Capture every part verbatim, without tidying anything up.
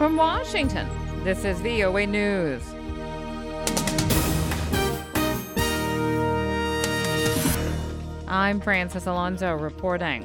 From Washington, this is V O A News. I'm Francis Alonso reporting.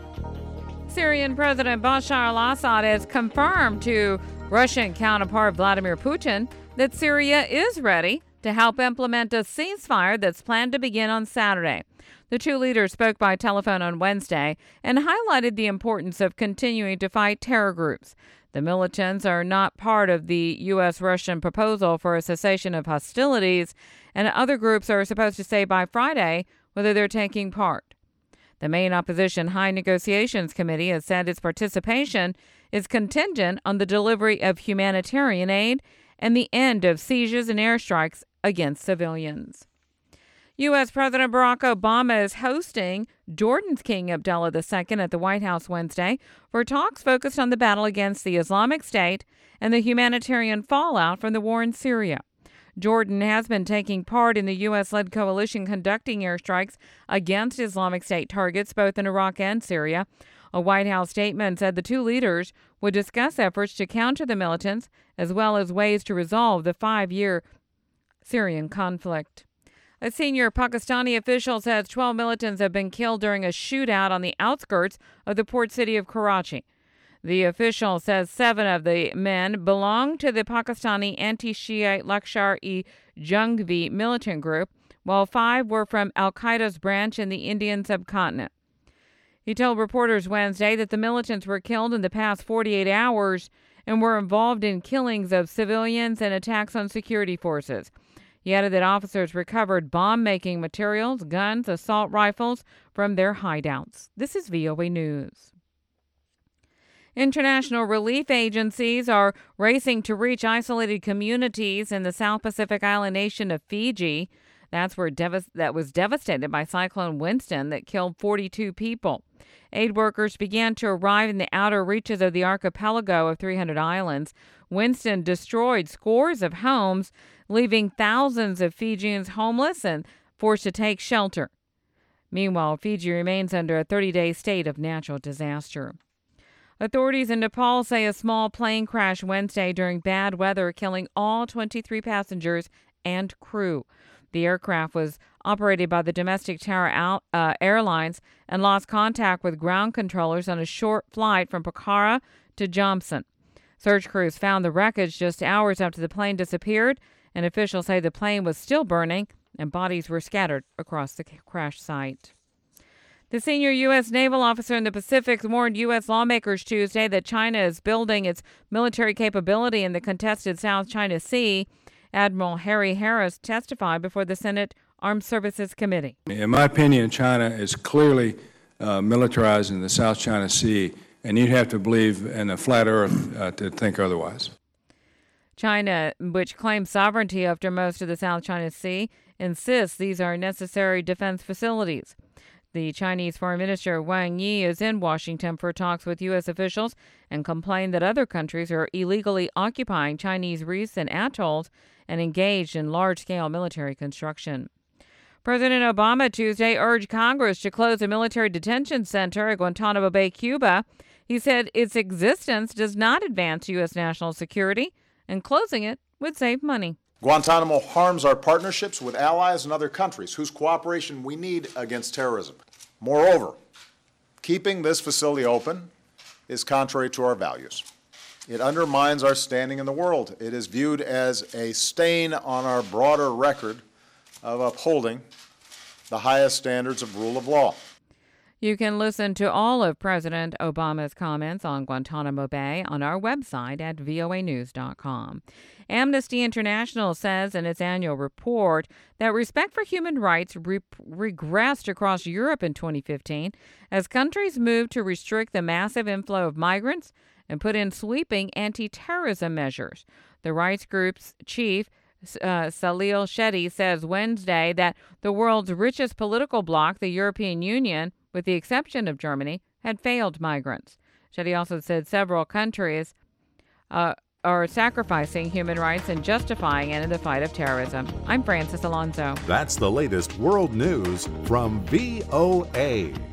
Syrian President Bashar al-Assad has confirmed to Russian counterpart Vladimir Putin that Syria is ready to help implement a ceasefire that's planned to begin on Saturday. The two leaders spoke by telephone on Wednesday and highlighted the importance of continuing to fight terror groups. The militants are not part of the U S-Russian proposal for a cessation of hostilities, and other groups are supposed to say by Friday whether they're taking part. The main opposition High Negotiations Committee has said its participation is contingent on the delivery of humanitarian aid and the end of seizures and airstrikes against civilians. U S. President Barack Obama is hosting Jordan's King Abdullah the Second at the White House Wednesday for talks focused on the battle against the Islamic State and the humanitarian fallout from the war in Syria. Jordan has been taking part in the U S-led coalition conducting airstrikes against Islamic State targets both in Iraq and Syria. A White House statement said the two leaders would discuss efforts to counter the militants as well as ways to resolve the five-year Syrian conflict. A senior Pakistani official says twelve militants have been killed during a shootout on the outskirts of the port city of Karachi. The official says seven of the men belong to the Pakistani anti-Shiite Lashkar-e-Jhangvi militant group, while five were from al-Qaeda's branch in the Indian subcontinent. He told reporters Wednesday that the militants were killed in the past forty-eight hours and were involved in killings of civilians and attacks on security forces. He added that officers recovered bomb-making materials, guns, assault rifles from their hideouts. This is V O A News. International relief agencies are racing to reach isolated communities in the South Pacific island nation of Fiji. That's where dev- that was devastated by Cyclone Winston that killed forty-two people. Aid workers began to arrive in the outer reaches of the archipelago of three hundred islands. Winston destroyed scores of homes, leaving thousands of Fijians homeless and forced to take shelter. Meanwhile, Fiji remains under a thirty-day state of natural disaster. Authorities in Nepal say a small plane crashed Wednesday during bad weather, killing all twenty-three passengers and crew. The aircraft was operated by the domestic Tara uh, Airlines and lost contact with ground controllers on a short flight from Pokhara to Jomsom. Search crews found the wreckage just hours after the plane disappeared, and officials say the plane was still burning and bodies were scattered across the crash site. The senior U S naval officer in the Pacific warned U S lawmakers Tuesday that China is building its military capability in the contested South China Sea. Admiral Harry Harris testified before the Senate Armed Services Committee. In my opinion, China is clearly uh, militarized in the South China Sea, and you'd have to believe in a flat earth uh, to think otherwise. China, which claims sovereignty after most of the South China Sea, insists these are necessary defense facilities. The Chinese Foreign Minister Wang Yi is in Washington for talks with U S officials and complained that other countries are illegally occupying Chinese reefs and atolls and engaged in large-scale military construction. President Obama Tuesday urged Congress to close a military detention center at Guantanamo Bay, Cuba. He said its existence does not advance U S national security, and closing it would save money. Guantanamo harms our partnerships with allies and other countries whose cooperation we need against terrorism. Moreover, keeping this facility open is contrary to our values. It undermines our standing in the world. It is viewed as a stain on our broader record of upholding the highest standards of rule of law. You can listen to all of President Obama's comments on Guantanamo Bay on our website at V O A news dot com. Amnesty International says in its annual report that respect for human rights re- regressed across Europe in twenty fifteen as countries moved to restrict the massive inflow of migrants and put in sweeping anti-terrorism measures. The rights group's chief, Uh, Salil Shetty, says Wednesday that the world's richest political bloc, the European Union, with the exception of Germany, had failed migrants. Shetty also said several countries uh, are sacrificing human rights and justifying it in the fight of terrorism. I'm Francis Alonso. That's the latest world news from V O A.